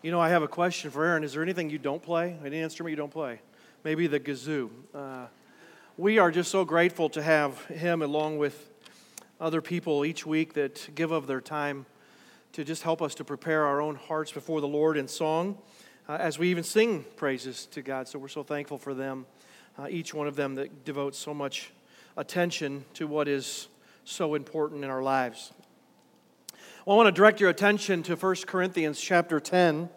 I have a question for Aaron. Is there anything you don't play? Any instrument you don't play? Maybe the kazoo. We are just so grateful to have him along with other people each week that give of their time to just help us to prepare our own hearts before the Lord in song as we even sing praises to God. So we're so thankful for them, each one of them that devotes so much attention to what is so important in our lives. Well, I want to direct your attention to 1 Corinthians chapter 10.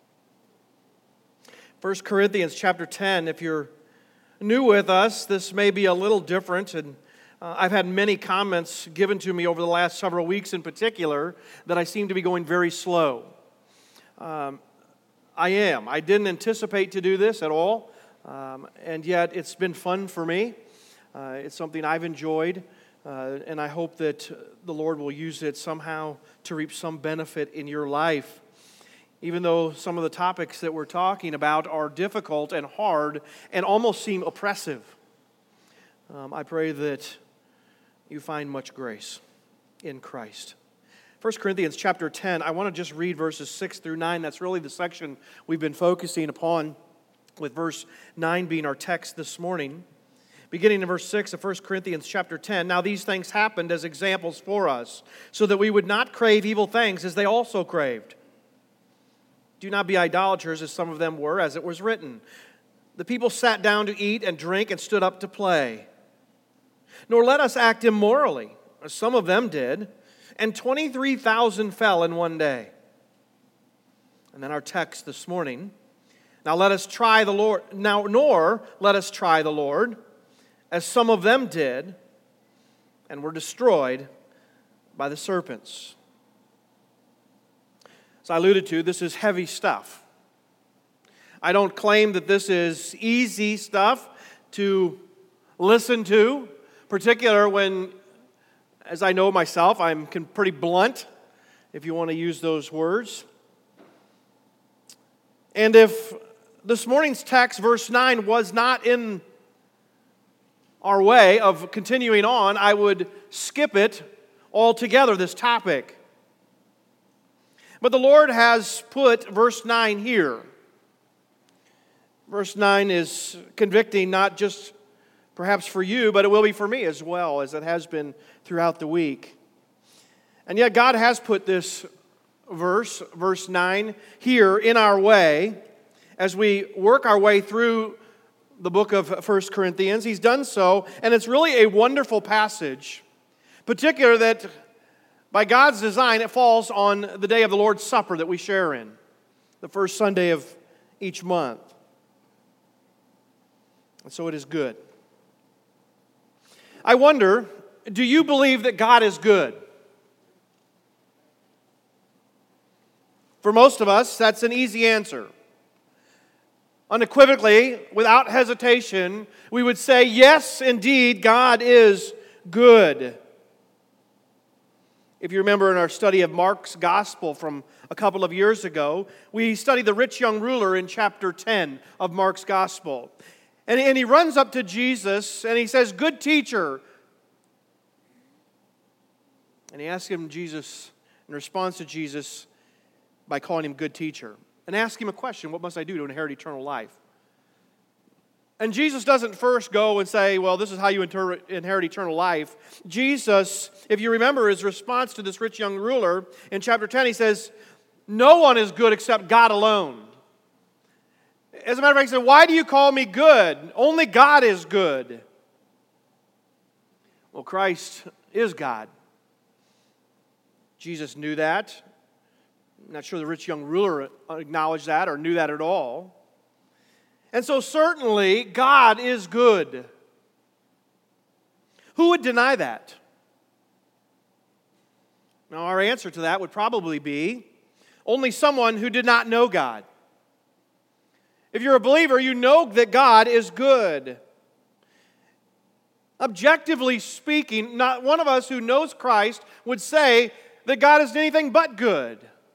1 Corinthians chapter 10, if you're new with us, this may be a little different, and I've had many comments given to me over the last several weeks in particular that I seem to be going very slow. I didn't anticipate to do this at all, and yet it's been fun for me. It's something I've enjoyed, and I hope that the Lord will use it somehow to reap some benefit in your life. Even though some of the topics that we're talking about are difficult and hard and almost seem oppressive, I pray that you find much grace in Christ. 1 Corinthians chapter 10, I want to just read verses 6 through 9. That's really the section we've been focusing upon, with verse 9 being our text this morning. Beginning in verse 6 of 1 Corinthians chapter 10, "Now these things happened as examples for us, so that we would not crave evil things as they also craved. Do not be idolaters as some of them were, as it was written. The people sat down to eat and drink and stood up to play. Nor let us act immorally, as some of them did, and 23,000 fell in one day." And then our text this morning, nor let us try the Lord, as some of them did, and were destroyed by the serpents. As I alluded to, this is heavy stuff. I don't claim that this is easy stuff to listen to, particularly when, as I know myself, I'm pretty blunt, if you want to use those words. And if this morning's text, verse 9, was not in our way of continuing on, I would skip it altogether, this topic. But the Lord has put verse 9 here. Verse 9 is convicting, not just perhaps for you, but it will be for me as well, as it has been throughout the week. And yet God has put this verse 9, here in our way, as we work our way through the book of 1 Corinthians. He's done so, and it's really a wonderful passage, particularly that by God's design, it falls on the day of the Lord's Supper that we share in, the first Sunday of each month. And so it is good. I wonder, do you believe that God is good? For most of us, that's an easy answer. Unequivocally, without hesitation, we would say, yes, indeed, God is good. If you remember in our study of Mark's Gospel from a couple of years ago, we studied the rich young ruler in chapter 10 of Mark's Gospel. And he runs up to Jesus and he says, "Good teacher." And he asks him, Jesus, in response to Jesus, by calling him good teacher, and ask him a question: what must I do to inherit eternal life? And Jesus doesn't first go and say, well, this is how you inherit eternal life. Jesus, if you remember his response to this rich young ruler, in chapter 10, he says, no one is good except God alone. As a matter of fact, he said, why do you call me good? Only God is good. Well, Christ is God. Jesus knew that. I'm not sure the rich young ruler acknowledged that or knew that at all. And so certainly, God is good. Who would deny that? Now, our answer to that would probably be only someone who did not know God. If you're a believer, you know that God is good. Objectively speaking, not one of us who knows Christ would say that God is anything but good.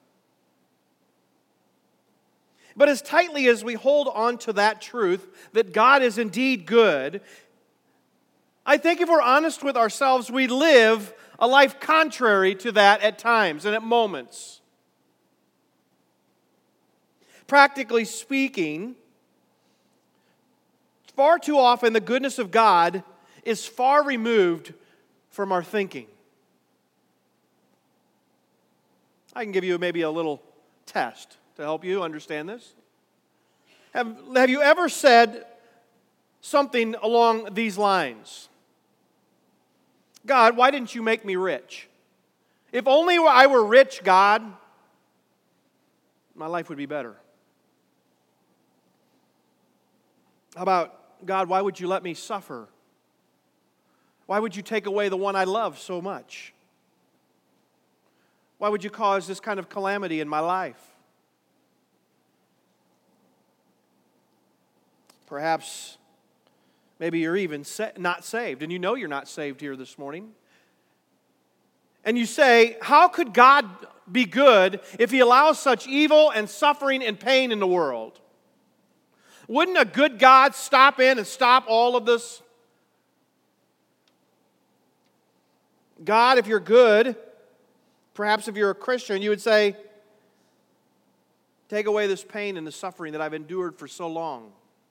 But as tightly as we hold on to that truth, that God is indeed good, I think if we're honest with ourselves, we live a life contrary to that at times and at moments. Practically speaking, far too often the goodness of God is far removed from our thinking. I can give you maybe a little test to help you understand this. Have you ever said something along these lines? God, why didn't you make me rich? If only I were rich, God, my life would be better. How about, God, why would you let me suffer? Why would you take away the one I love so much? Why would you cause this kind of calamity in my life? Perhaps, maybe you're even not saved, and you know you're not saved here this morning. And you say, how could God be good if He allows such evil and suffering and pain in the world? Wouldn't a good God stop in and stop all of this? God, if you're good, perhaps if you're a Christian, you would say, take away this pain and the suffering that I've endured for so long.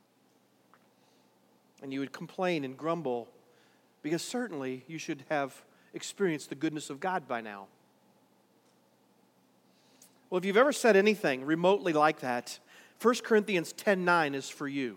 And you would complain and grumble, because certainly you should have experienced the goodness of God by now. Well, if you've ever said anything remotely like that, 1 Corinthians 10:9 is for you.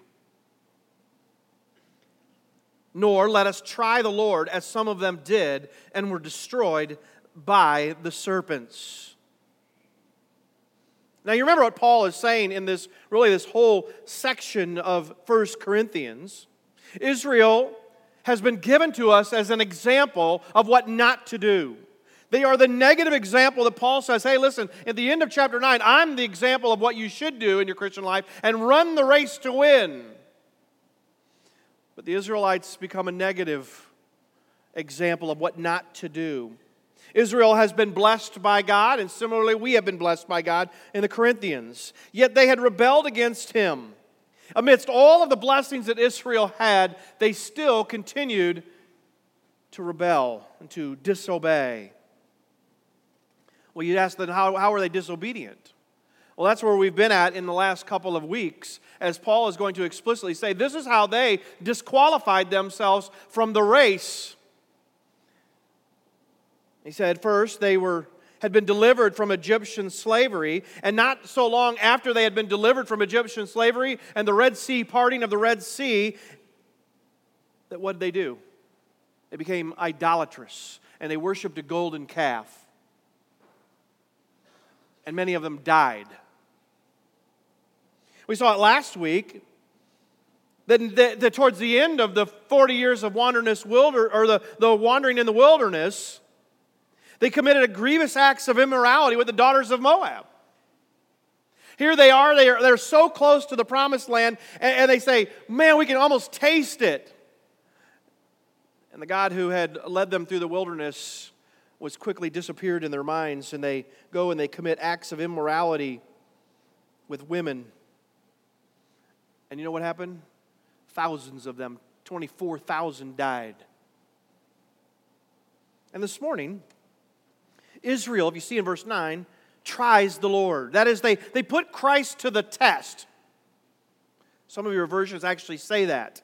Nor let us try the Lord as some of them did and were destroyed by the serpents. Now you remember what Paul is saying in this whole section of 1 Corinthians. Israel has been given to us as an example of what not to do. They are the negative example that Paul says, hey, listen, at the end of chapter 9, I'm the example of what you should do in your Christian life and run the race to win. But the Israelites become a negative example of what not to do. Israel has been blessed by God, and similarly we have been blessed by God in the Corinthians. Yet they had rebelled against Him. Amidst all of the blessings that Israel had, they still continued to rebel and to disobey. Well, you'd ask then, how are they disobedient? Well, that's where we've been at in the last couple of weeks, as Paul is going to explicitly say, this is how they disqualified themselves from the race. He said, first, they had been delivered from Egyptian slavery, and not so long after they had been delivered from Egyptian slavery and the Red Sea, parting of the Red Sea, that what did they do? They became idolatrous, and they worshipped a golden calf. And many of them died. We saw it last week that towards the end of the 40 years of the wandering in the wilderness, they committed a grievous acts of immorality with the daughters of Moab. Here they are, they're so close to the promised land, and they say, man, we can almost taste it. And the God who had led them through the wilderness was quickly disappeared in their minds, and they go and they commit acts of immorality with women. And you know what happened? Thousands of them, 24,000 died. And this morning, Israel, if you see in verse 9, tries the Lord. That is, they put Christ to the test. Some of your versions actually say that.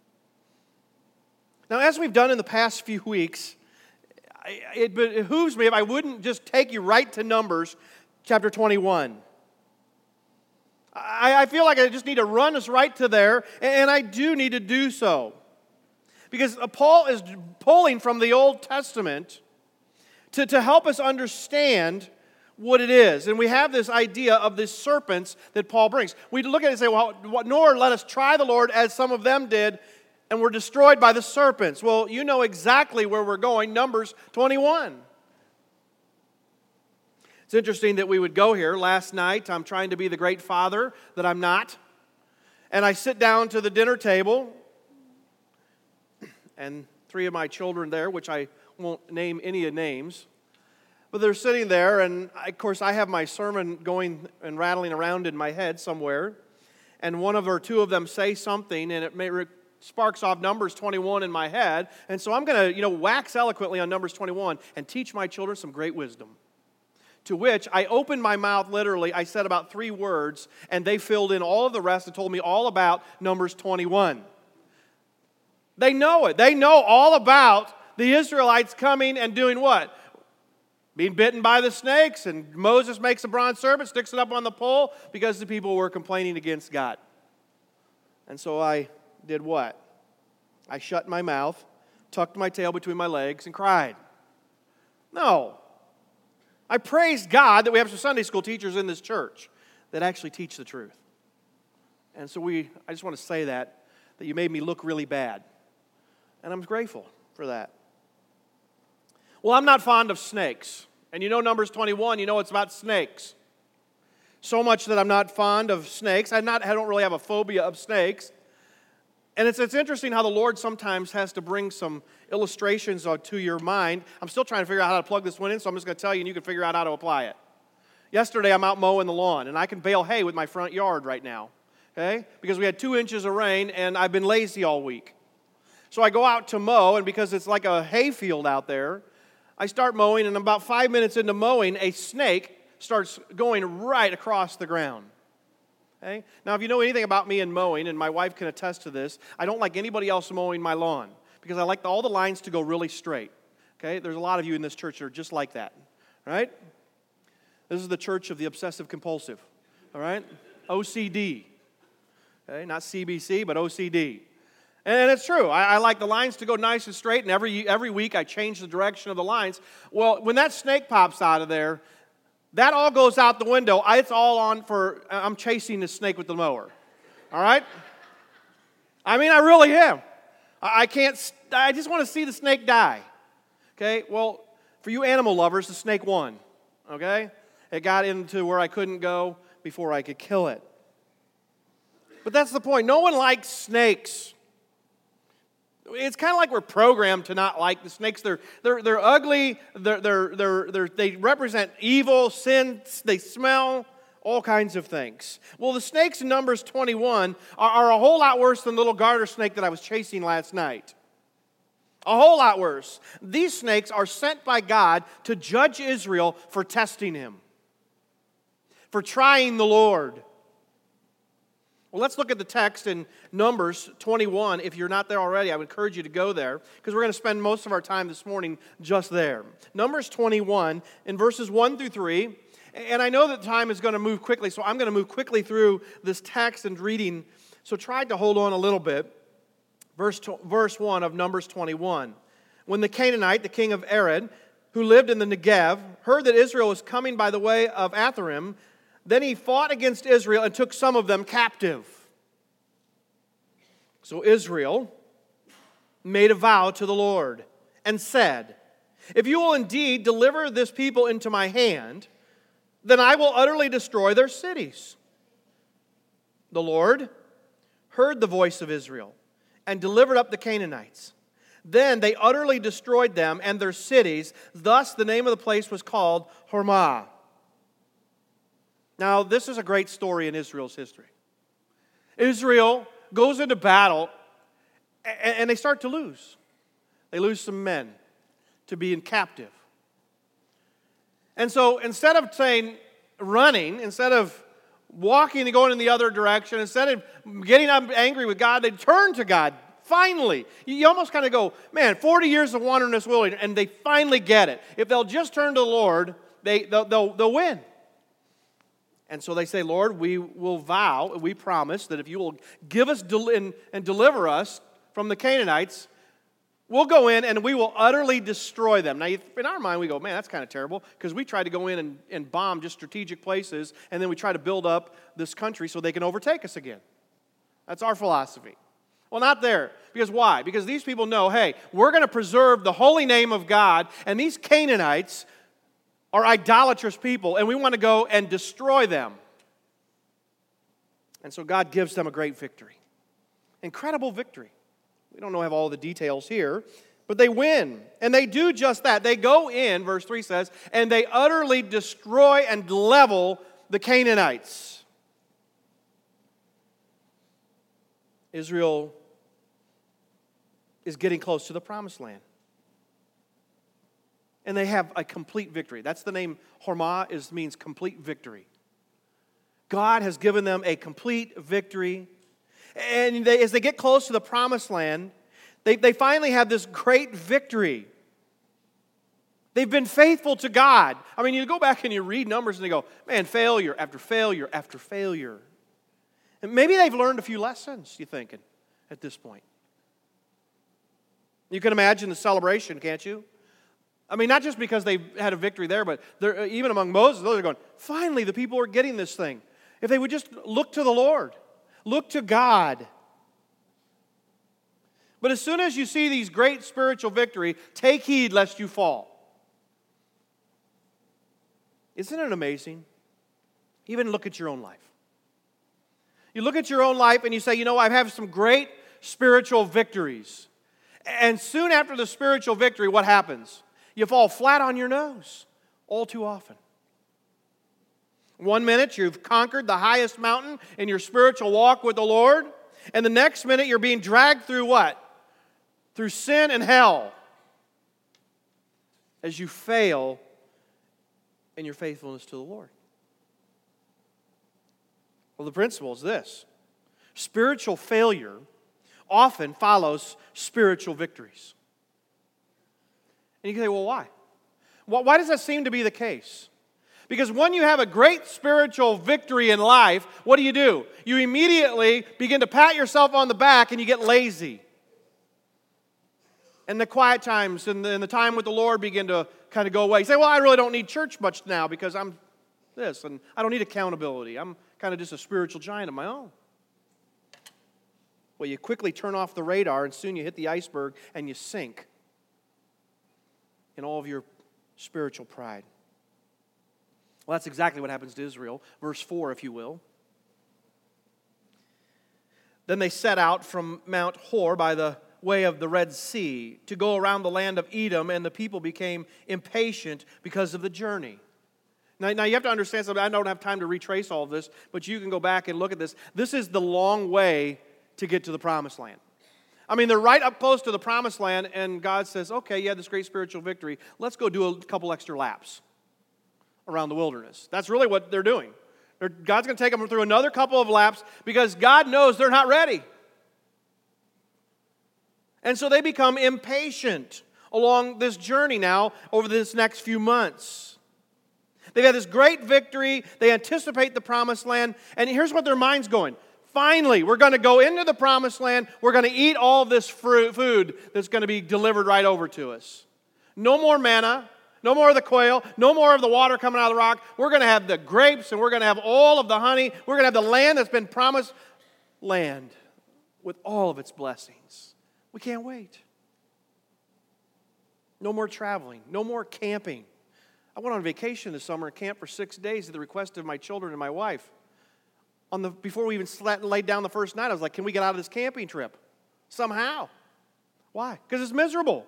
Now, as we've done in the past few weeks, it behooves me if I wouldn't just take you right to Numbers chapter 21. I feel like I just need to run us right to there, and I do need to do so. Because Paul is pulling from the Old Testament to help us understand what it is. And we have this idea of the serpents that Paul brings. We look at it and say, well, nor let us try the Lord as some of them did, and were destroyed by the serpents. Well, you know exactly where we're going, Numbers 21. It's interesting that we would go here. Last night, I'm trying to be the great father that I'm not. And I sit down to the dinner table, and three of my children there, which I won't name any names, but they're sitting there, and of course I have my sermon going and rattling around in my head somewhere, and one of or two of them say something, and it sparks off Numbers 21 in my head, and so I'm going to, wax eloquently on Numbers 21 and teach my children some great wisdom. To which I opened my mouth literally, I said about 3 words, and they filled in all of the rest and told me all about Numbers 21. They know it. They know all about the Israelites coming and doing what? Being bitten by the snakes, and Moses makes a bronze serpent, sticks it up on the pole because the people were complaining against God. And so I did what? I shut my mouth, tucked my tail between my legs, and cried. No. I praised God that we have some Sunday school teachers in this church that actually teach the truth. And so I just want to say that you made me look really bad. And I'm grateful for that. Well, I'm not fond of snakes. And you know Numbers 21, you know it's about snakes. So much that I'm not fond of snakes. I don't really have a phobia of snakes. And it's interesting how the Lord sometimes has to bring some illustrations to your mind. I'm still trying to figure out how to plug this one in, so I'm just going to tell you and you can figure out how to apply it. Yesterday, I'm out mowing the lawn, and I can bale hay with my front yard right now, okay? Because we had 2 inches of rain, and I've been lazy all week. So I go out to mow, and because it's like a hay field out there, I start mowing, and about 5 minutes into mowing, a snake starts going right across the ground. Okay? Now, if you know anything about me in mowing, and my wife can attest to this, I don't like anybody else mowing my lawn because I like all the lines to go really straight. Okay? There's a lot of you in this church that are just like that. Right? This is the church of the obsessive-compulsive. All right? OCD. Okay? Not CBC, but OCD. And it's true. I like the lines to go nice and straight, and every week I change the direction of the lines. Well, when that snake pops out of there, that all goes out the window. It's all on I'm chasing the snake with the mower. All right? I mean, I really am. I just want to see the snake die. Okay? Well, for you animal lovers, the snake won. Okay? It got into where I couldn't go before I could kill it. But that's the point. No one likes snakes. It's kind of like we're programmed to not like the snakes. They're ugly. They represent evil, sin. They smell, all kinds of things. Well, the snakes in Numbers 21 are a whole lot worse than the little garter snake that I was chasing last night. A whole lot worse. These snakes are sent by God to judge Israel for testing Him, for trying the Lord. Well, let's look at the text in Numbers 21. If you're not there already, I would encourage you to go there because we're going to spend most of our time this morning just there. Numbers 21 in verses 1 through 3. And I know that time is going to move quickly, so I'm going to move quickly through this text and reading. So try to hold on a little bit. Verse 1 of Numbers 21. When the Canaanite, the king of Arad, who lived in the Negev, heard that Israel was coming by the way of Atharim, then he fought against Israel and took some of them captive. So Israel made a vow to the Lord and said, "If you will indeed deliver this people into my hand, then I will utterly destroy their cities." The Lord heard the voice of Israel and delivered up the Canaanites. Then they utterly destroyed them and their cities. Thus the name of the place was called Hormah. Now, this is a great story in Israel's history. Israel goes into battle, and they start to lose. They lose some men to being captive. And so instead of running, instead of walking and going in the other direction, instead of getting angry with God, they turn to God. Finally, you almost kind of go, man, 40 years of wandering this wilderness, and they finally get it. If they'll just turn to the Lord, they'll win. And so they say, "Lord, we will vow, we promise that if you will give us and deliver us from the Canaanites, we'll go in and we will utterly destroy them." Now, in our mind, we go, man, that's kind of terrible because we tried to go in and bomb just strategic places, and then we try to build up this country so they can overtake us again. That's our philosophy. Well, not there. Because why? Because these people know, hey, we're going to preserve the holy name of God, and these Canaanites are idolatrous people, and we want to go and destroy them. And so God gives them a great victory. Incredible victory. We don't have all the details here, but they win. And they do just that. They go in, verse 3 says, and they utterly destroy and level the Canaanites. Israel is getting close to the promised land. And they have a complete victory. That's the name Hormah means complete victory. God has given them a complete victory. And as they get close to the promised land, they finally have this great victory. They've been faithful to God. I mean, you go back and you read Numbers and they go, man, failure after failure after failure. And maybe they've learned a few lessons, you're thinking, at this point. You can imagine the celebration, can't you? I mean, not just because they had a victory there, but even among Moses, they're going, finally, the people are getting this thing. If they would just look to the Lord, look to God. But as soon as you see these great spiritual victory, take heed lest you fall. Isn't it amazing? Even look at your own life. You look at your own life and you say, I've had some great spiritual victories. And soon after the spiritual victory, what happens? You fall flat on your nose all too often. One minute you've conquered the highest mountain in your spiritual walk with the Lord, and the next minute you're being dragged through what? Through sin and hell as you fail in your faithfulness to the Lord. Well, the principle is this. Spiritual failure often follows spiritual victories. And you can say, well, why? Why does that seem to be the case? Because when you have a great spiritual victory in life, what do? You immediately begin to pat yourself on the back and you get lazy. And the quiet times and the time with the Lord begin to kind of go away. You say, well, I really don't need church much now because I'm this, and I don't need accountability. I'm kind of just a spiritual giant of my own. Well, you quickly turn off the radar and soon you hit the iceberg and you sink in all of your spiritual pride. Well, that's exactly what happens to Israel. Verse 4, if you will. Then they set out from Mount Hor by the way of the Red Sea to go around the land of Edom, and the people became impatient because of the journey. Now you have to understand something. I don't have time to retrace all of this, but you can go back and look at this. This is the long way to get to the promised land. I mean, they're right up close to the promised land, and God says, okay, you had this great spiritual victory. Let's go do a couple extra laps around the wilderness. That's really what they're doing. God's going to take them through another couple of laps because God knows they're not ready. And so they become impatient along this journey now over this next few months. They've had this great victory. They anticipate the promised land. And here's what their mind's going. Finally, we're going to go into the promised land. We're going to eat all this food that's going to be delivered right over to us. No more manna. No more of the quail. No more of the water coming out of the rock. We're going to have the grapes and we're going to have all of the honey. We're going to have the land that's been promised land with all of its blessings. We can't wait. No more traveling. No more camping. I went on vacation this summer and camped for 6 days at the request of my children and my wife. Before we even laid down the first night, I was like, can we get out of this camping trip? Somehow. Why? Because it's miserable.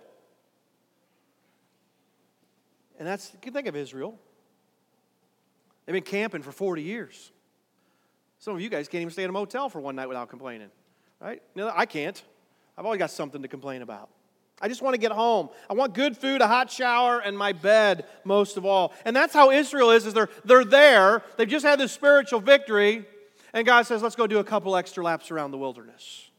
And you can think of Israel. They've been camping for 40 years. Some of you guys can't even stay in a motel for one night without complaining. Right? No, I can't. I've always got something to complain about. I just want to get home. I want good food, a hot shower, and my bed most of all. And that's how Israel is they're there. They've just had this spiritual victory. And God says, let's go do a couple extra laps around the wilderness.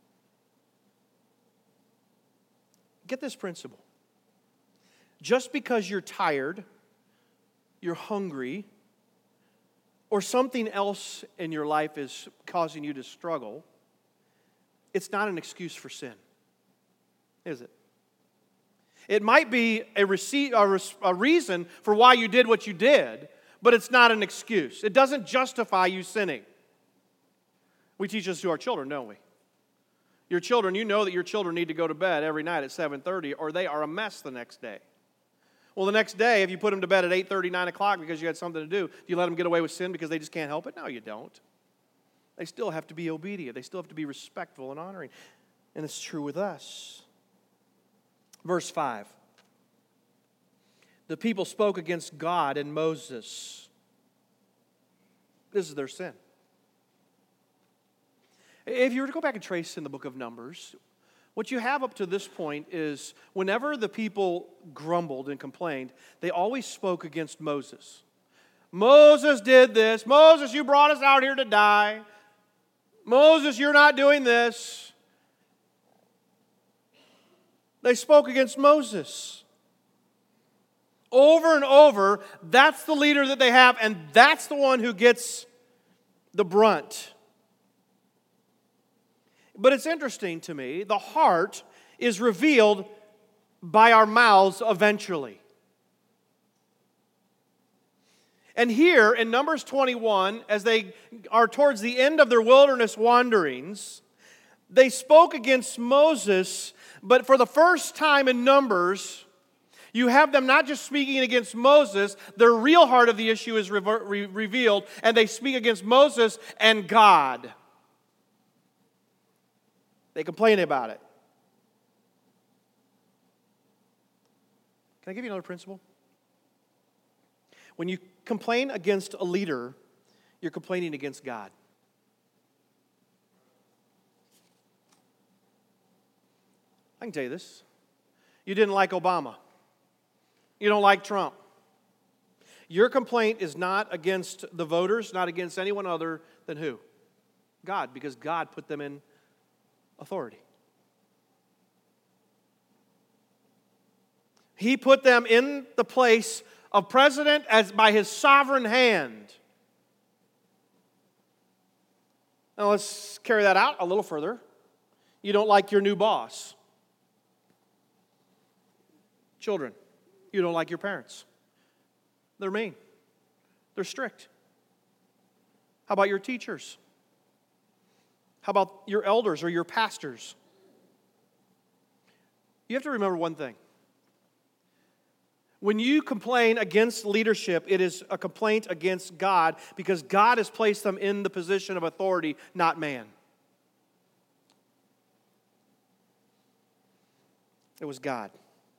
Get this principle. Just because you're tired, you're hungry, or something else in your life is causing you to struggle, it's not an excuse for sin, is it? It might be a reason for why you did what you did, but it's not an excuse. It doesn't justify you sinning. We teach this to our children, don't we? Your children, you know that your children need to go to bed every night at 7:30 or they are a mess the next day. Well, the next day, if you put them to bed at 8:30, 9 o'clock because you had something to do you let them get away with sin because they just can't help it? No, you don't. They still have to be obedient. They still have to be respectful and honoring. And it's true with us. Verse 5. The people spoke against God and Moses. This is their sin. If you were to go back and trace in the book of Numbers, What you have up to this point is whenever the people grumbled and complained, they always spoke against Moses. Moses did this. Moses, you brought us out here to die. Moses, you're not doing this. They spoke against Moses. Over and over, that's the leader that they have, and that's the one who gets the brunt. But it's interesting to me, the heart is revealed by our mouths eventually. And here in Numbers 21, as they are towards the end of their wilderness wanderings, they spoke against Moses, but for the first time in Numbers, you have them not just speaking against Moses, their real heart of the issue is revealed, and they speak against Moses and God. They complain about it. Can I give you another principle? When you complain against a leader, you're complaining against God. I can tell you this. You didn't like Obama. You don't like Trump. Your complaint is not against the voters, not against anyone other than who? God, because God put them in authority. He put them in the place of president as by His sovereign hand. Now let's carry that out a little further. You don't like your new boss. Children, you don't like your parents. They're mean. They're strict. How about your teachers? How about your elders or your pastors? You have to remember one thing. When you complain against leadership, it is a complaint against God because God has placed them in the position of authority, not man. It was God.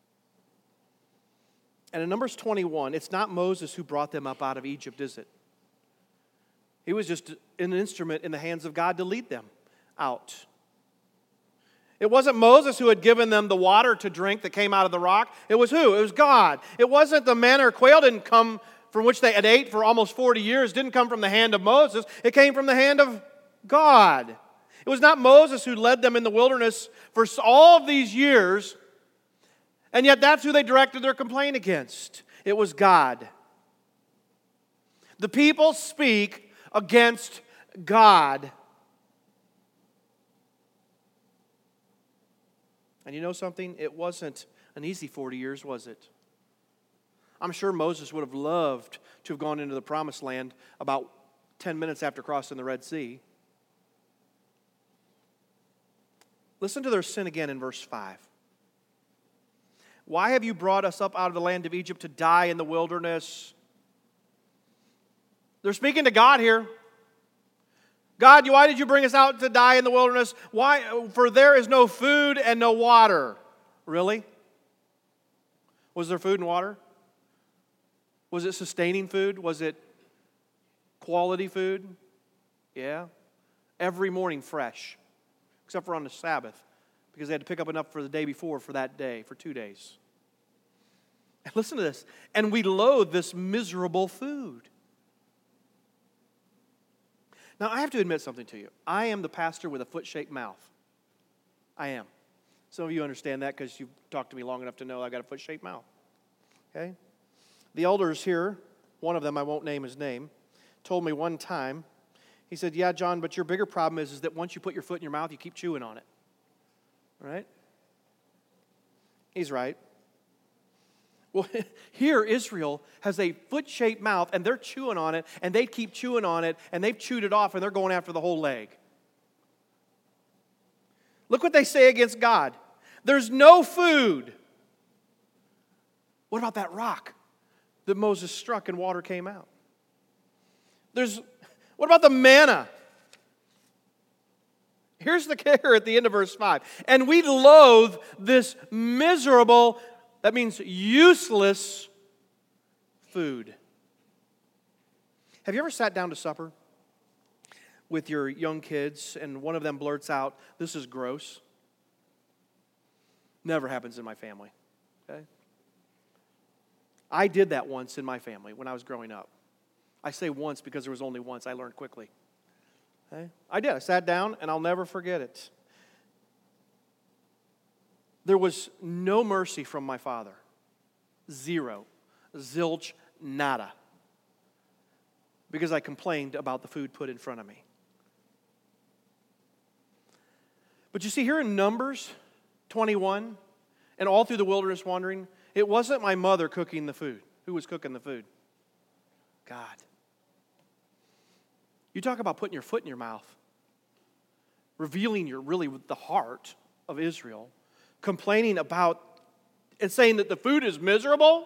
And in Numbers 21, it's not Moses who brought them up out of Egypt, is it? He was just an instrument in the hands of God to lead them out. It wasn't Moses who had given them the water to drink that came out of the rock. It was who? It was God. It wasn't the manna or quail didn't come from which they had ate for almost 40 years. Didn't come from the hand of Moses. It came from the hand of God. It was not Moses who led them in the wilderness for all of these years, and yet that's who they directed their complaint against. It was God. The people speak against God. And you know something? It wasn't an easy 40 years, was it? I'm sure Moses would have loved to have gone into the promised land about 10 minutes after crossing the Red Sea. Listen to their sin again in verse 5. Why have you brought us up out of the land of Egypt to die in the wilderness? They're speaking to God here. God, why did you bring us out to die in the wilderness? Why? For there is no food and no water. Really? Was there food and water? Was it sustaining food? Was it quality food? Yeah. Every morning fresh, except for on the Sabbath, because they had to pick up enough for the day before for that day, for 2 days. And listen to this. And we loathe this miserable food. Now, I have to admit something to you. I am the pastor with a foot-shaped mouth. I am. Some of you understand that because you've talked to me long enough to know I've got a foot-shaped mouth. Okay? The elders here, one of them, I won't name his name, told me one time, he said, yeah, John, but your bigger problem is that once you put your foot in your mouth, you keep chewing on it. Right? He's right. Well, here Israel has a foot-shaped mouth, and they're chewing on it, and they keep chewing on it, and they've chewed it off, and they're going after the whole leg. Look what they say against God. There's no food. What about that rock that Moses struck and water came out? What about the manna? Here's the kicker at the end of verse 5. And we loathe this miserable, that means useless, food. Have you ever sat down to supper with your young kids and one of them blurts out, "This is gross"? Never happens in my family. Okay? I did that once in my family when I was growing up. I say once because there was only once. I learned quickly. Okay? I did. I sat down, and I'll never forget it. There was no mercy from my father. Zero. Zilch, nada. Because I complained about the food put in front of me. But you see, here in Numbers 21, and all through the wilderness wandering, it wasn't my mother cooking the food. Who was cooking the food? God. You talk about putting your foot in your mouth, revealing the heart of Israel, complaining about and saying that the food is miserable.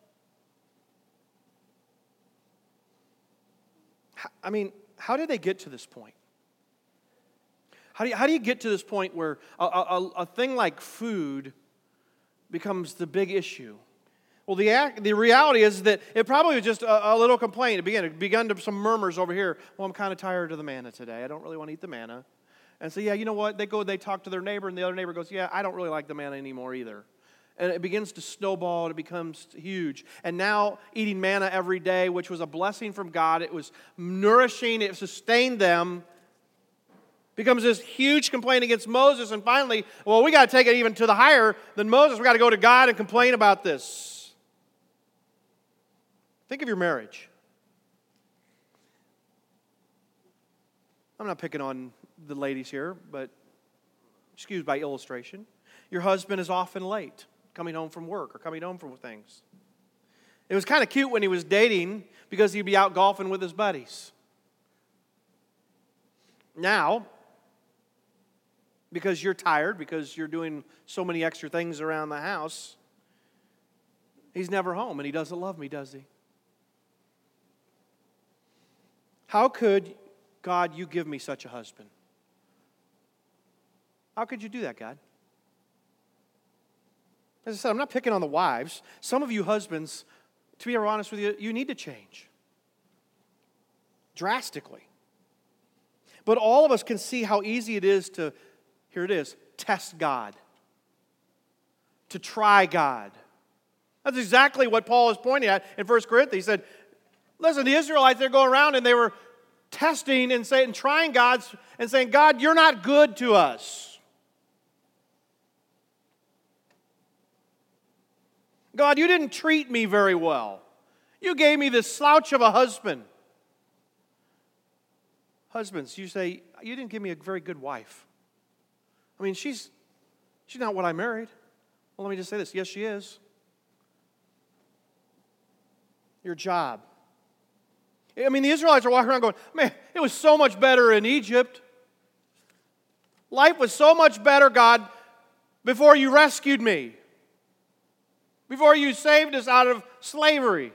I mean, how did they get to this point? How do you get to this point where a thing like food becomes the big issue? Well, the reality is that it probably was just a little complaint. It began to some murmurs over here. Well, I'm kind of tired of the manna today. I don't really want to eat the manna. And so, yeah, you know what? They talk to their neighbor, and the other neighbor goes, yeah, I don't really like the manna anymore either. And it begins to snowball, and it becomes huge. And now, eating manna every day, which was a blessing from God, it was nourishing, it sustained them, becomes this huge complaint against Moses. And finally, well, we got to take it even to the higher than Moses. We got to go to God and complain about this. Think of your marriage. I'm not picking on the ladies here, but excused by illustration. Your husband is often late, coming home from work or coming home from things. It was kind of cute when he was dating because he'd be out golfing with his buddies. Now, because you're tired, because you're doing so many extra things around the house, he's never home, and he doesn't love me, does he? How could, God, you give me such a husband? How could you do that, God? As I said, I'm not picking on the wives. Some of you husbands, to be honest with you, you need to change. Drastically. But all of us can see how easy it is to, here it is, test God. To try God. That's exactly what Paul is pointing at in 1 Corinthians. He said, listen, the Israelites, they're going around and they were testing and saying, trying God and saying, God, you're not good to us. God, you didn't treat me very well. You gave me this slouch of a husband. Husbands, you say, you didn't give me a very good wife. I mean, she's not what I married. Well, let me just say this. Yes, she is. Your job. I mean, the Israelites are walking around going, man, it was so much better in Egypt. Life was so much better, God, before you rescued me. Before you saved us out of slavery.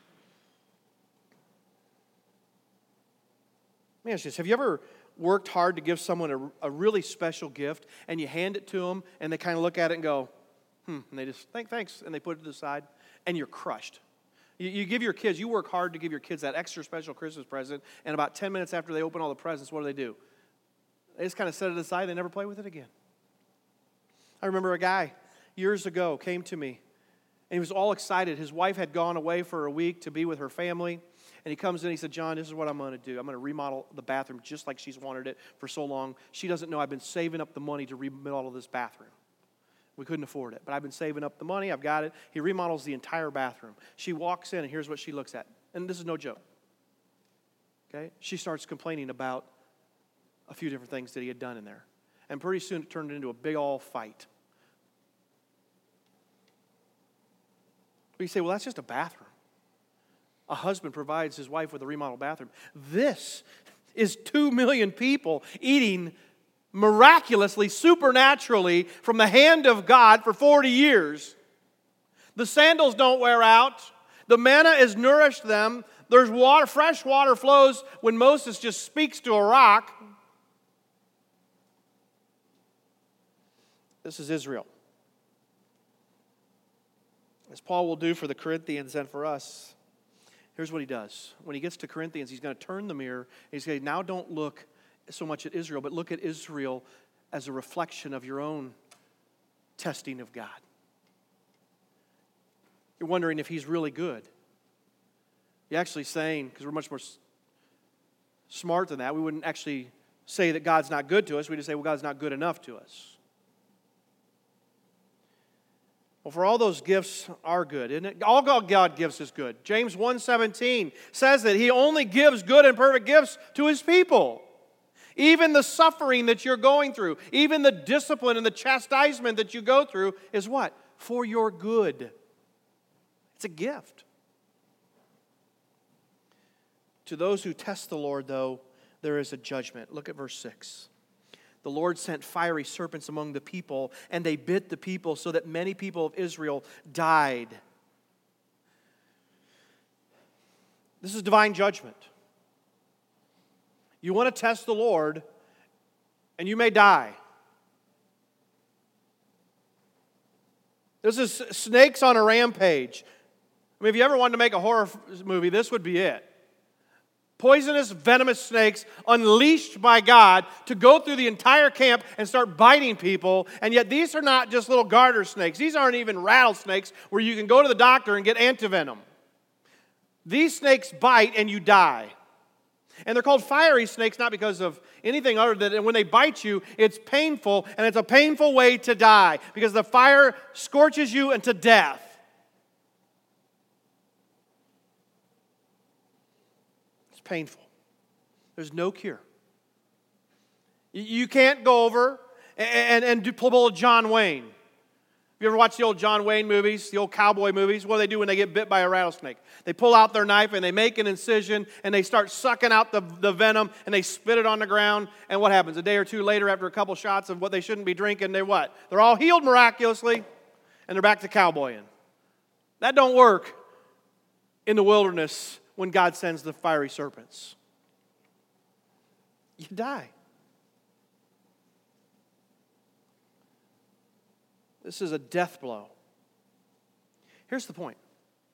Let me ask you this. Have you ever worked hard to give someone a really special gift, and you hand it to them, and they kind of look at it and go, and they just, thanks, and they put it to the side, and you're crushed. You give your kids, you work hard to give your kids that extra special Christmas present, and about 10 minutes after they open all the presents, what do? They just kind of set it aside, they never play with it again. I remember a guy years ago came to me, and he was all excited. His wife had gone away for a week to be with her family. And he comes in and he said, John, this is what I'm going to do. I'm going to remodel the bathroom just like she's wanted it for so long. She doesn't know I've been saving up the money to remodel this bathroom. We couldn't afford it, but I've been saving up the money. I've got it. He remodels the entire bathroom. She walks in, and here's what she looks at. And this is no joke. Okay? She starts complaining about a few different things that he had done in there. And pretty soon it turned into a big all fight. But you say, well, that's just a bathroom. A husband provides his wife with a remodeled bathroom. This is 2 million people eating miraculously, supernaturally from the hand of God for 40 years. The sandals don't wear out. The manna has nourished them. There's water, fresh water flows when Moses just speaks to a rock. This is Israel. As Paul will do for the Corinthians and for us, here's what he does. When he gets to Corinthians, he's going to turn the mirror. And he's going to say, now don't look so much at Israel, but look at Israel as a reflection of your own testing of God. You're wondering if He's really good. You're actually saying, because we're much more smart than that, we wouldn't actually say that God's not good to us. We just say, well, God's not good enough to us. Well, for all those gifts are good, isn't it? All God gives is good. James 1:17 says that He only gives good and perfect gifts to His people. Even the suffering that you're going through, even the discipline and the chastisement that you go through is what? For your good. It's a gift. To those who test the Lord, though, there is a judgment. Look at verse 6. The Lord sent fiery serpents among the people, and they bit the people so that many people of Israel died. This is divine judgment. You want to test the Lord, and you may die. This is snakes on a rampage. I mean, if you ever wanted to make a horror movie, this would be it. Poisonous, venomous snakes unleashed by God to go through the entire camp and start biting people. And yet these are not just little garter snakes. These aren't even rattlesnakes where you can go to the doctor and get antivenom. These snakes bite and you die. And they're called fiery snakes not because of anything other than when they bite you, it's painful, and it's a painful way to die because the fire scorches you into death. Painful. There's no cure. You can't go over and pull a John Wayne. Have you ever watched the old John Wayne movies, the old cowboy movies? What do they do when they get bit by a rattlesnake? They pull out their knife and they make an incision and they start sucking out the venom and they spit it on the ground. And what happens? A day or two later, after a couple shots of what they shouldn't be drinking, they're what? They're all healed miraculously and they're back to cowboying. That don't work in the wilderness when God sends the fiery serpents. You die. This is a death blow. Here's the point.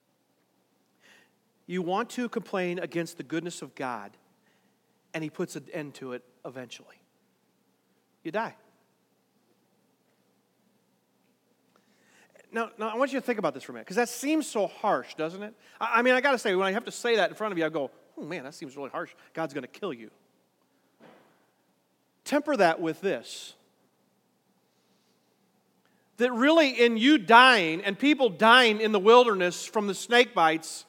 You want to complain against the goodness of God, and He puts an end to it eventually. You die. Now, I want you to think about this for a minute, because that seems so harsh, doesn't it? I mean, I got to say, when I have to say that in front of you, I go, oh man, that seems really harsh. God's going to kill you. Temper that with this. That really in you dying and people dying in the wilderness from the snake bites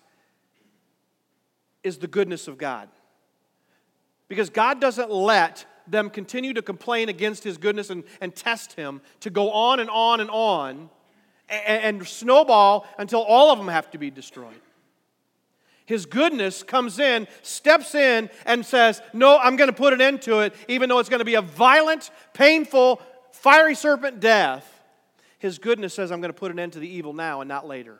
is the goodness of God. Because God doesn't let them continue to complain against His goodness and test Him to go on and on and on and snowball until all of them have to be destroyed. His goodness comes in, steps in, and says, no, I'm going to put an end to it, even though it's going to be a violent, painful, fiery serpent death. His goodness says, I'm going to put an end to the evil now and not later.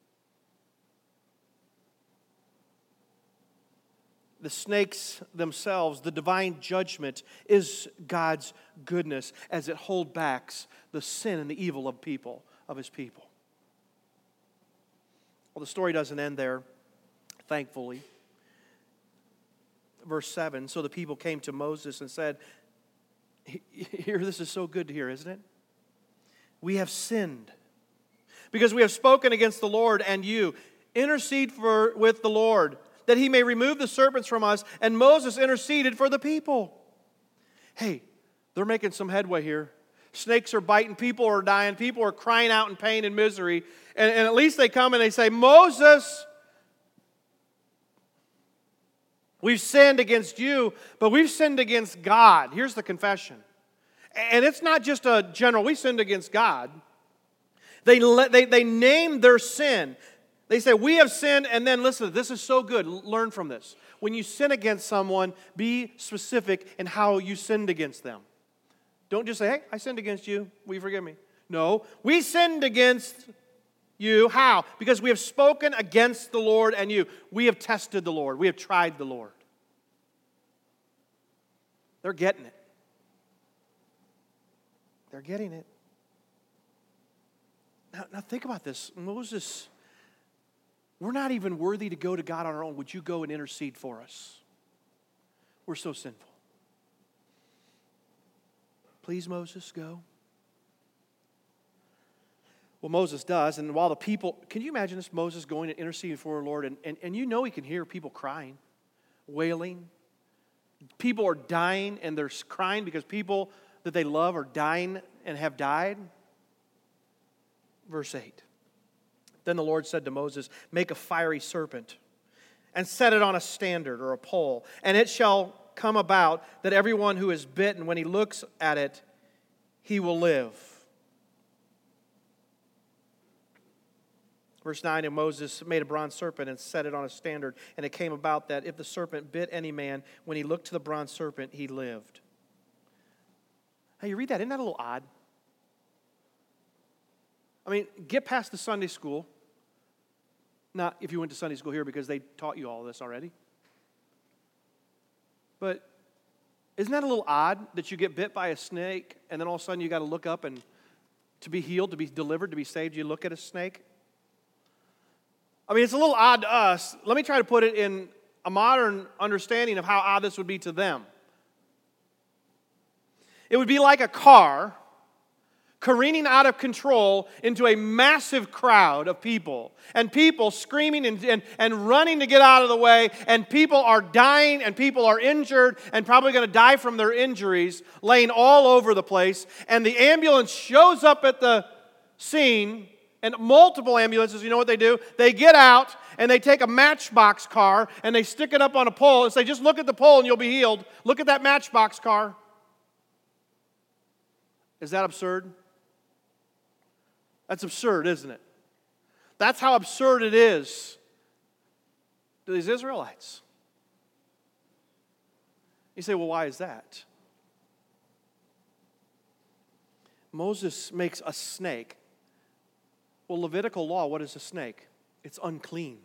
The snakes themselves, the divine judgment, is God's goodness as it holds back the sin and the evil of people. Of His people. Well, the story doesn't end there, thankfully. Verse 7, so the people came to Moses and said, here, this is so good to hear, isn't it? We have sinned because we have spoken against the Lord and you. Intercede with the Lord that He may remove the serpents from us. And Moses interceded for the people. Hey, they're making some headway here. Snakes are biting, people are dying, people are crying out in pain and misery. And at least they come and they say, Moses, we've sinned against you, but we've sinned against God. Here's the confession. And it's not just a general, we sinned against God. They name their sin. They say, we have sinned, and then listen, this is so good. Learn from this. When you sin against someone, be specific in how you sinned against them. Don't just say, hey, I sinned against you. Will you forgive me? No, we sinned against you. How? Because we have spoken against the Lord and you. We have tested the Lord. We have tried the Lord. They're getting it. They're getting it. Now think about this. Moses, we're not even worthy to go to God on our own. Would you go and intercede for us? We're so sinful. Please, Moses, go. Well, Moses does, and while the people, can you imagine this, Moses going and interceding before the Lord, and you know he can hear people crying, wailing. People are dying, and they're crying because people that they love are dying and have died. Verse 8. Then the Lord said to Moses, make a fiery serpent and set it on a standard or a pole, and it shall come about that everyone who is bitten, when he looks at it, he will live. Verse 9, and Moses made a bronze serpent and set it on a standard, and it came about that if the serpent bit any man, when he looked to the bronze serpent, he lived. Hey, you read that, isn't that a little odd? I mean, get past the Sunday school. Not if you went to Sunday school here because they taught you all this already. But isn't that a little odd that you get bit by a snake and then all of a sudden you got to look up and to be healed, to be delivered, to be saved, you look at a snake? I mean, it's a little odd to us. Let me try to put it in a modern understanding of how odd this would be to them. It would be like a car careening out of control into a massive crowd of people, and people screaming and running to get out of the way, and people are dying, and people are injured, and probably going to die from their injuries, laying all over the place, and the ambulance shows up at the scene, and multiple ambulances, you know what they do? They get out, and they take a matchbox car, and they stick it up on a pole, and say, just look at the pole, and you'll be healed. Look at that matchbox car. Is that absurd? That's absurd, isn't it? That's how absurd it is to these Israelites. You say, well, why is that? Moses makes a snake. Well, Levitical law, what is a snake? It's unclean.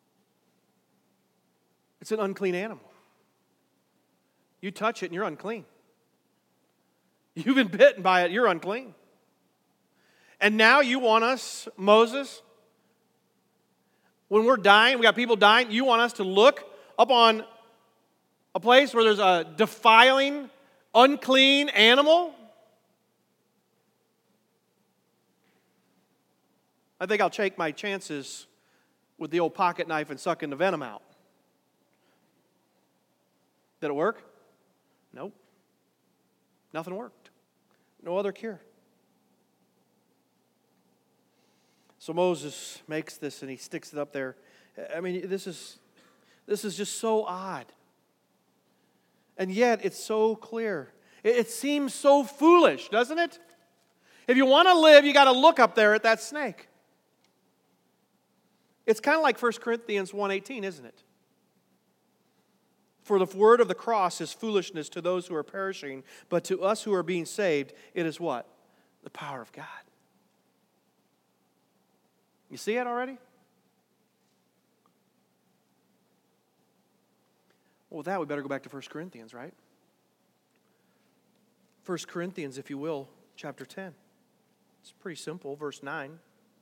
It's an unclean animal. You touch it and you're unclean. You've been bitten by it, you're unclean. And now you want us, Moses, when we're dying, we got people dying, you want us to look up on a place where there's a defiling, unclean animal? I think I'll take my chances with the old pocket knife and sucking the venom out. Did it work? Nope. Nothing worked. No other cure. So Moses makes this and he sticks it up there. I mean, this is just so odd. And yet it's so clear. It seems so foolish, doesn't it? If you want to live, you got to look up there at that snake. It's kind of like 1 Corinthians 1:18, isn't it? For the word of the cross is foolishness to those who are perishing, but to us who are being saved, it is what? The power of God. You see it already? Well, with that, we better go back to 1 Corinthians, right? 1 Corinthians, if you will, chapter 10. It's pretty simple, verse 9.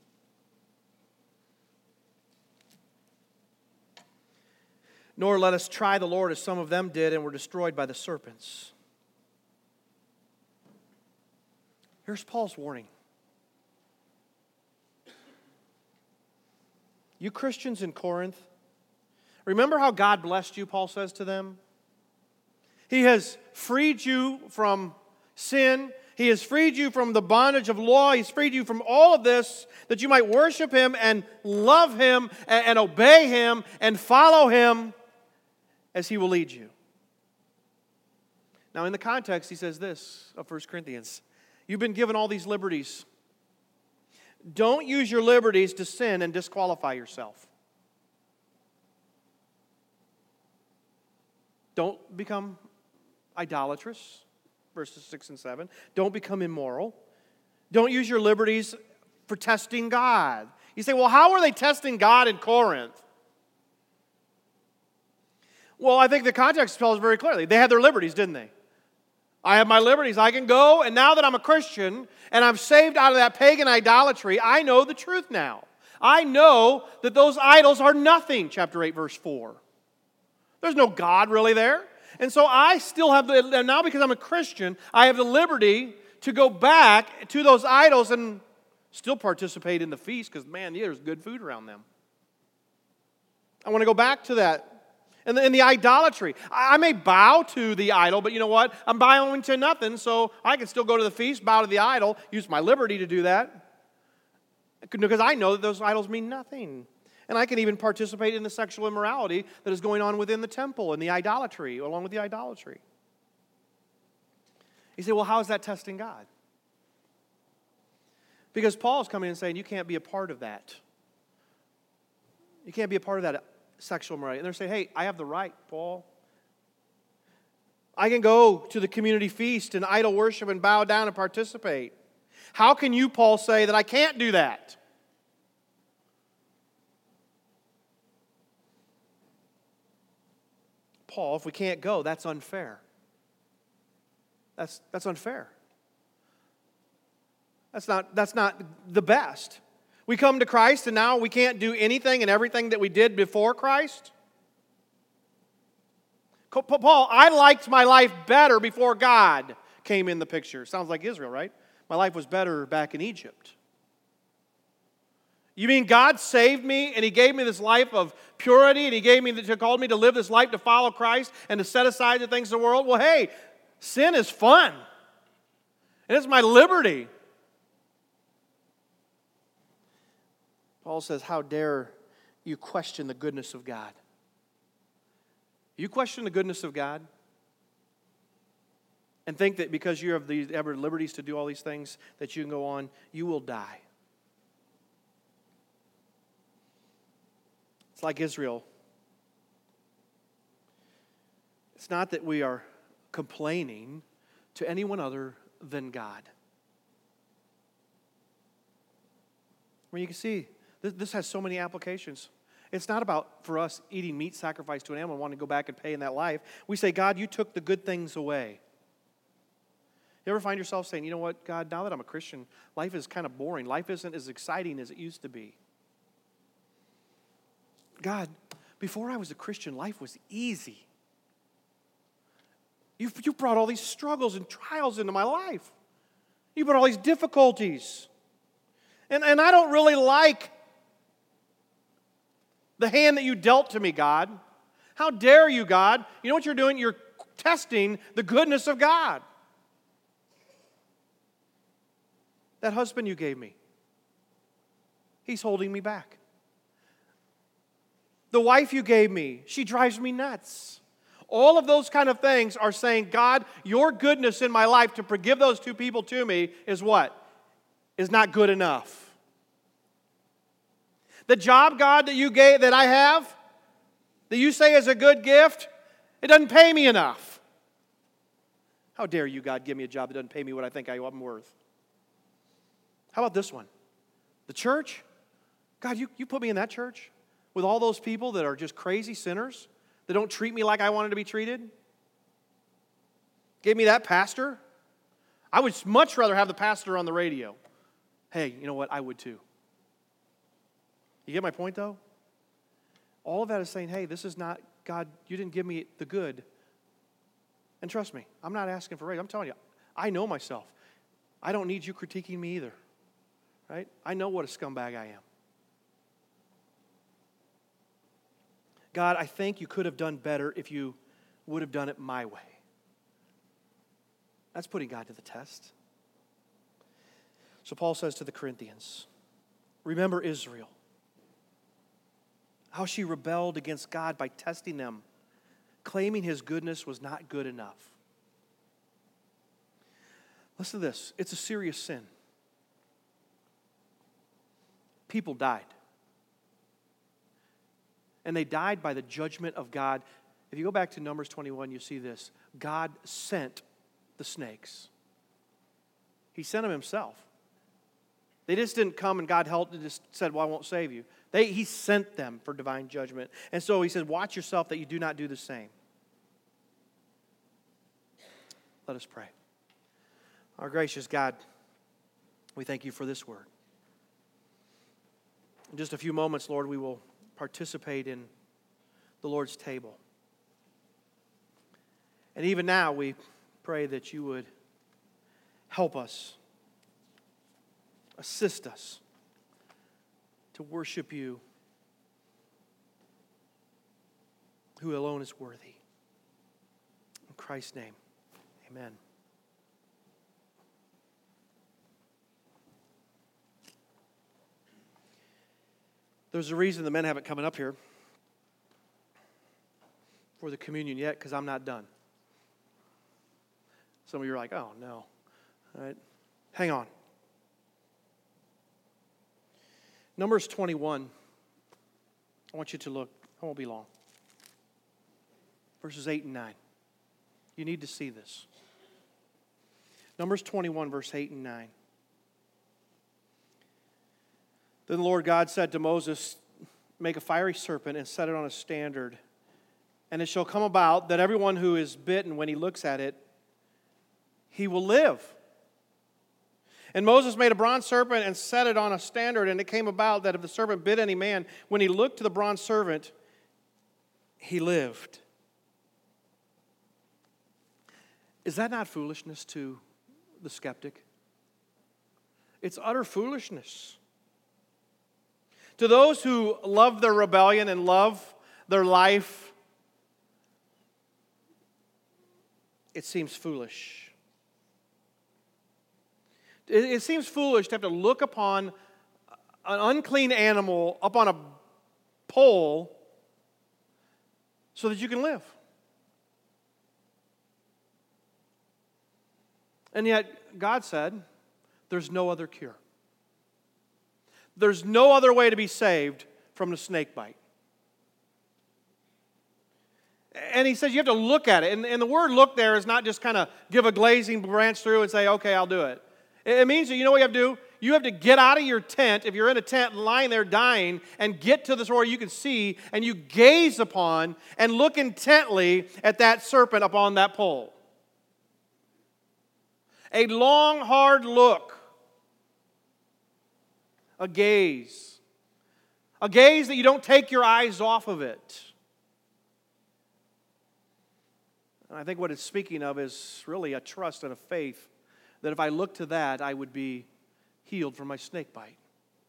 Nor let us try the Lord as some of them did and were destroyed by the serpents. Here's Paul's warning. You Christians in Corinth, remember how God blessed you, Paul says to them? He has freed you from sin. He has freed you from the bondage of law. He's freed you from all of this that you might worship Him and love Him and obey Him and follow Him as He will lead you. Now, in the context, he says this of 1 Corinthians. You've been given all these liberties. Don't use your liberties to sin and disqualify yourself. Don't become idolatrous, verses 6 and 7. Don't become immoral. Don't use your liberties for testing God. You say, well, how were they testing God in Corinth? Well, I think the context tells very clearly. They had their liberties, didn't they? I have my liberties. I can go, and now that I'm a Christian, and I'm saved out of that pagan idolatry, I know the truth now. I know that those idols are nothing, chapter 8, verse 4. There's no God really there. And so I still have, now because I'm a Christian, I have the liberty to go back to those idols and Still participate in the feast because, man, there's good food around them. I want to go back to that. And the idolatry. I may bow to the idol, but you know what? I'm bowing to nothing, so I can still go to the feast, bow to the idol, use my liberty to do that. Because I know that those idols mean nothing. And I can even participate in the sexual immorality that is going on within the temple and the idolatry, along with the idolatry. You say, well, how is that testing God? Because Paul's coming and saying, you can't be a part of that. You can't be a part of that sexual immorality. And they're saying, hey, I have the right, Paul. I can go to the community feast and idol worship and bow down and participate. How can you, Paul, say that I can't do that? Paul, if we can't go, that's unfair. That's unfair. That's not the best. We come to Christ and now we can't do anything and everything that we did before Christ? Paul, I liked my life better before God came in the picture. Sounds like Israel, right? My life was better back in Egypt. You mean God saved me and He gave me this life of purity and He called me to live this life to follow Christ and to set aside the things of the world? Well, hey, sin is fun. And it's my liberty. Paul says, how dare you question the goodness of God? You question the goodness of God and think that because you have these ever liberties to do all these things that you can go on, you will die. It's like Israel. It's not that we are complaining to anyone other than God. I mean, you can see, this has so many applications. It's not about, for us, eating meat sacrificed to an animal and wanting to go back and pay in that life. We say, God, you took the good things away. You ever find yourself saying, you know what, God, now that I'm a Christian, life is kind of boring. Life isn't as exciting as it used to be. God, before I was a Christian, life was easy. You brought all these struggles and trials into my life. You brought all these difficulties. And I don't really like the hand that you dealt to me, God. How dare you, God? You know what you're doing? You're testing the goodness of God. That husband you gave me, he's holding me back. The wife you gave me, she drives me nuts. All of those kind of things are saying, God, your goodness in my life to forgive those two people to me is what? Is not good enough. The job, God, that you gave, that I have, that you say is a good gift, it doesn't pay me enough. How dare you, God, give me a job that doesn't pay me what I think I'm worth? How about this one? The church? God, you put me in that church with all those people that are just crazy sinners, that don't treat me like I wanted to be treated? Gave me that pastor? I would much rather have the pastor on the radio. Hey, you know what? I would too. You get my point, though? All of that is saying, hey, this is not, God, you didn't give me the good. And trust me, I'm not asking for raise. I'm telling you, I know myself. I don't need you critiquing me either. Right? I know what a scumbag I am. God, I think you could have done better if you would have done it my way. That's putting God to the test. So Paul says to the Corinthians, remember Israel, how she rebelled against God by testing them, claiming His goodness was not good enough. Listen to this. It's a serious sin. People died. And they died by the judgment of God. If you go back to Numbers 21, you see this. God sent the snakes. He sent them Himself. They just didn't come and God helped and just said, well, I won't save you. He sent them for divine judgment. And so He said, watch yourself that you do not do the same. Let us pray. Our gracious God, we thank You for this word. In just a few moments, Lord, we will participate in the Lord's table. And even now, we pray that You would help us assist us to worship you, who alone is worthy. In Christ's name, amen. There's a reason the men haven't coming up here for the communion yet, because I'm not done. Some of you are like, oh no. All right, hang on. Numbers 21. I want you to look. I won't be long. Verses 8 and 9. You need to see this. Numbers 21, verse 8 and 9. Then the Lord God said to Moses, make a fiery serpent and set it on a standard. And it shall come about that everyone who is bitten, when he looks at it, he will live. And Moses made a bronze serpent and set it on a standard. And it came about that if the serpent bit any man, when he looked to the bronze serpent, he lived. Is that not foolishness to the skeptic? It's utter foolishness. To those who love their rebellion and love their life, it seems foolish. It seems foolish to have to look upon an unclean animal up on a pole so that you can live. And yet, God said, there's no other cure. There's no other way to be saved from the snake bite. And he says you have to look at it. And the word look there is not just kind of give a glazing branch through and say, okay, I'll do it. It means that you know what you have to do? You have to get out of your tent, if you're in a tent lying there dying, and get to this where you can see, and you gaze upon and look intently at that serpent upon that pole. A long, hard look. A gaze. A gaze that you don't take your eyes off of it. And I think what it's speaking of is really a trust and a faith that if I look to that, I would be healed from my snake bite.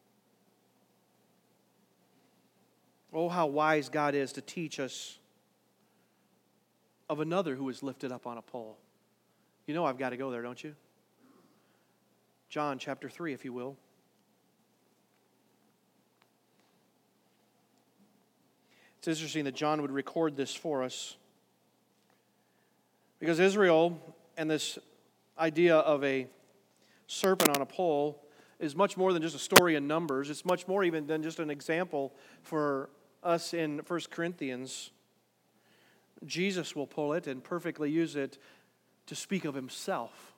Oh, how wise God is to teach us of another who was lifted up on a pole. You know I've got to go there, don't you? John chapter 3, if you will. It's interesting that John would record this for us, because Israel and this idea of a serpent on a pole is much more than just a story in Numbers. It's much more even than just an example for us in 1 Corinthians. Jesus will pull it and perfectly use it to speak of himself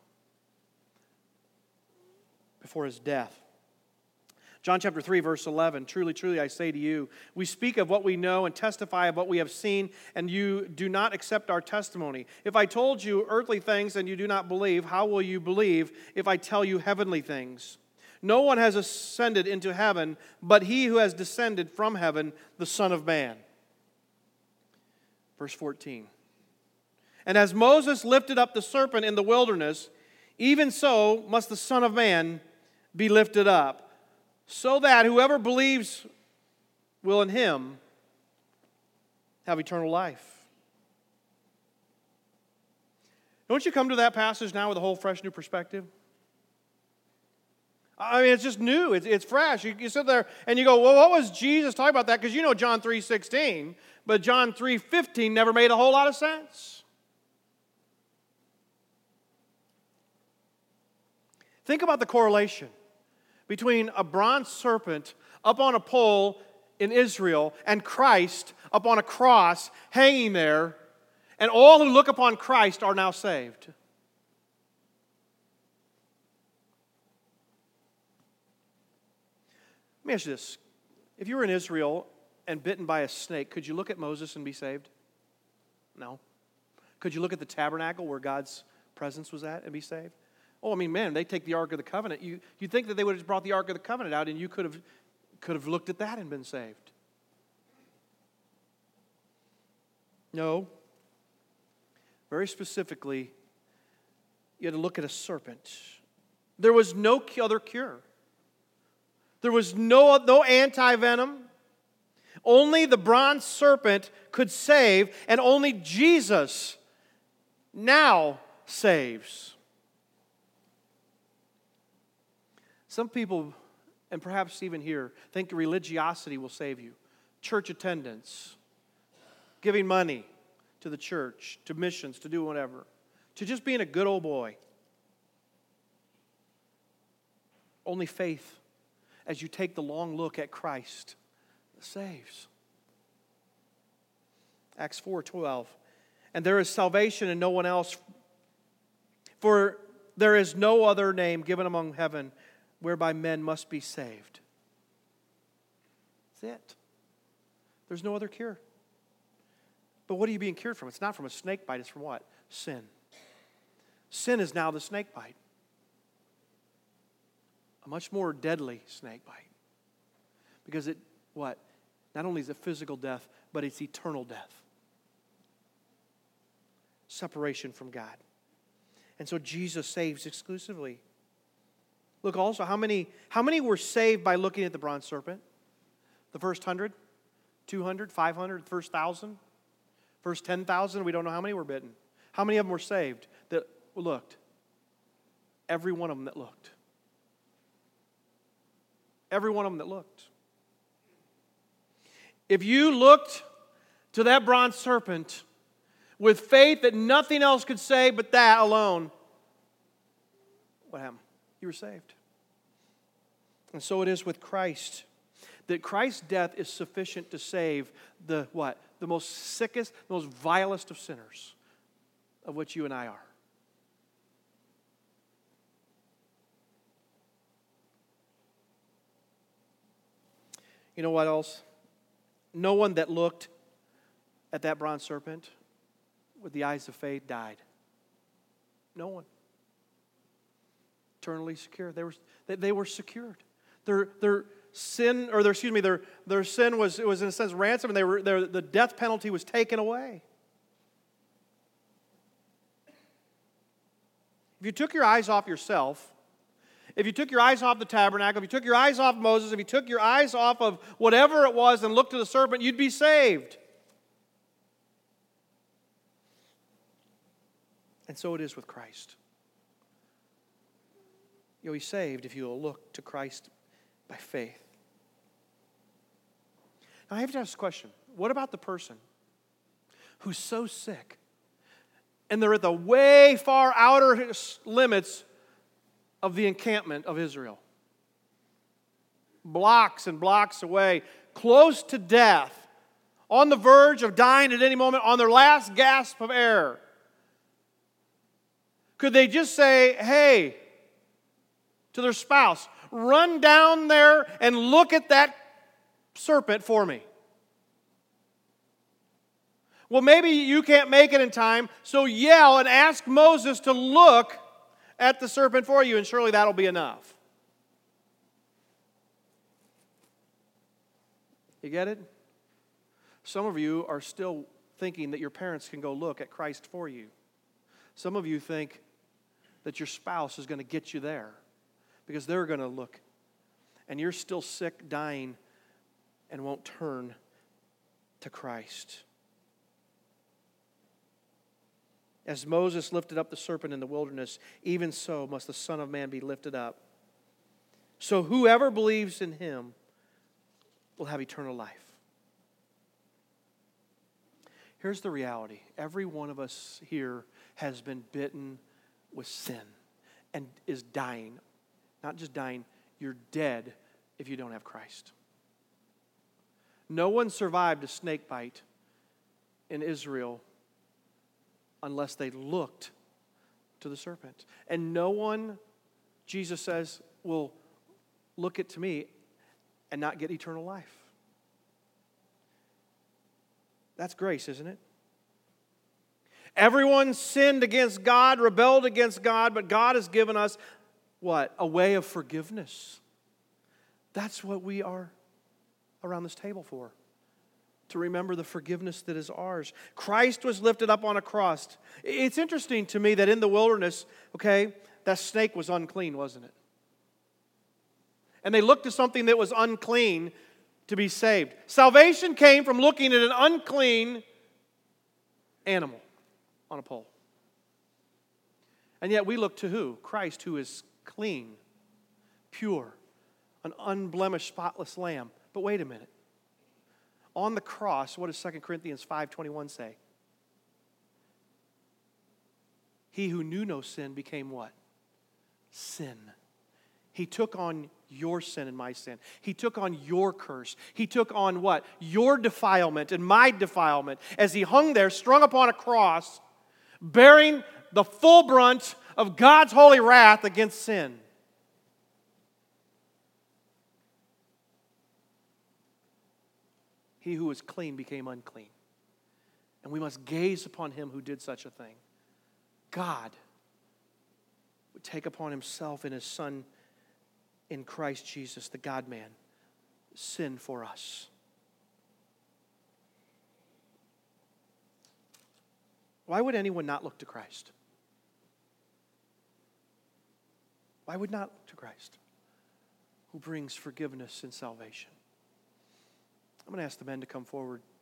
before his death. John chapter 3, verse 11, truly, truly, I say to you, we speak of what we know and testify of what we have seen, and you do not accept our testimony. If I told you earthly things and you do not believe, how will you believe if I tell you heavenly things? No one has ascended into heaven, but he who has descended from heaven, the Son of Man. Verse 14. And as Moses lifted up the serpent in the wilderness, even so must the Son of Man be lifted up, so that whoever believes will in him have eternal life. Don't you come to that passage now with a whole fresh new perspective? I mean, it's just new. It's fresh. You sit there and you go, well, what was Jesus talking about that? Because you know John 3:16, but John 3:15 never made a whole lot of sense. Think about the correlation between a bronze serpent up on a pole in Israel and Christ up on a cross hanging there, and all who look upon Christ are now saved. Let me ask you this. If you were in Israel and bitten by a snake, could you look at Moses and be saved? No. Could you look at the tabernacle where God's presence was at and be saved? Oh, I mean, man, they take the Ark of the Covenant. You'd think that they would have brought the Ark of the Covenant out and you could have looked at that and been saved. No. Very specifically, you had to look at a serpent. There was no other cure. There was no anti-venom. Only the bronze serpent could save, and only Jesus now saves. Some people, and perhaps even here, think religiosity will save you. Church attendance, giving money to the church, to missions, to do whatever, to just being a good old boy. Only faith, as you take the long look at Christ, saves. Acts 4:12. And there is salvation in no one else, for there is no other name given among heaven whereby men must be saved. That's it. There's no other cure. But what are you being cured from? It's not from a snake bite, it's from what? Sin. Sin is now the snake bite. A much more deadly snake bite. Because it, what? Not only is it physical death, but it's eternal death. Separation from God. And so Jesus saves exclusively. Look also, how many were saved by looking at the bronze serpent? The first 100, 200, 500, the first 1,000, first 10,000, we don't know how many were bitten. How many of them were saved that looked? Every one of them that looked. Every one of them that looked. If you looked to that bronze serpent with faith that nothing else could save but that alone, what happened? You were saved. And so it is with Christ. That Christ's death is sufficient to save the what? The most sickest, the most vilest of sinners, of which you and I are. You know what else? No one that looked at that bronze serpent with the eyes of faith died. No one. Eternally secure. They were secured. Their sin, or their sin was in a sense ransom, and the death penalty was taken away. If you took your eyes off yourself, if you took your eyes off the tabernacle, if you took your eyes off Moses, if you took your eyes off of whatever it was and looked to the serpent, you'd be saved. And so it is with Christ. You'll be saved if you will look to Christ by faith. Now I have to ask this question. What about the person who's so sick and they're at the way far outer limits of the encampment of Israel? Blocks and blocks away, close to death, on the verge of dying at any moment, on their last gasp of air. Could they just say, hey, to their spouse, run down there and look at that serpent for me? Well, maybe you can't make it in time, so yell and ask Moses to look at the serpent for you, and surely that'll be enough. You get it? Some of you are still thinking that your parents can go look at Christ for you. Some of you think that your spouse is going to get you there because they're going to look, and you're still sick, dying, and won't turn to Christ. As Moses lifted up the serpent in the wilderness, even so must the Son of Man be lifted up. So whoever believes in him will have eternal life. Here's the reality. Every one of us here has been bitten with sin and is dying. Not just dying, you're dead if you don't have Christ. No one survived a snake bite in Israel unless they looked to the serpent. And no one, Jesus says, will look it to me and not get eternal life. That's grace, isn't it? Everyone sinned against God, rebelled against God, but God has given us what? A way of forgiveness. That's what we are around this table for. To remember the forgiveness that is ours. Christ was lifted up on a cross. It's interesting to me that in the wilderness, okay, that snake was unclean, wasn't it? And they looked to something that was unclean to be saved. Salvation came from looking at an unclean animal on a pole. And yet we look to who? Christ, who is clean, pure, an unblemished, spotless lamb. But wait a minute. On the cross, what does 2 Corinthians 5:21 say? He who knew no sin became what? Sin. He took on your sin and my sin. He took on your curse. He took on what? Your defilement and my defilement as he hung there, strung upon a cross, bearing the full brunt of God's holy wrath against sin. He who was clean became unclean. And we must gaze upon him who did such a thing. God would take upon himself in his Son in Christ Jesus, the God-man, sin for us. Why would anyone not look to Christ? Why would not look to Christ, who brings forgiveness and salvation? I'm going to ask the men to come forward.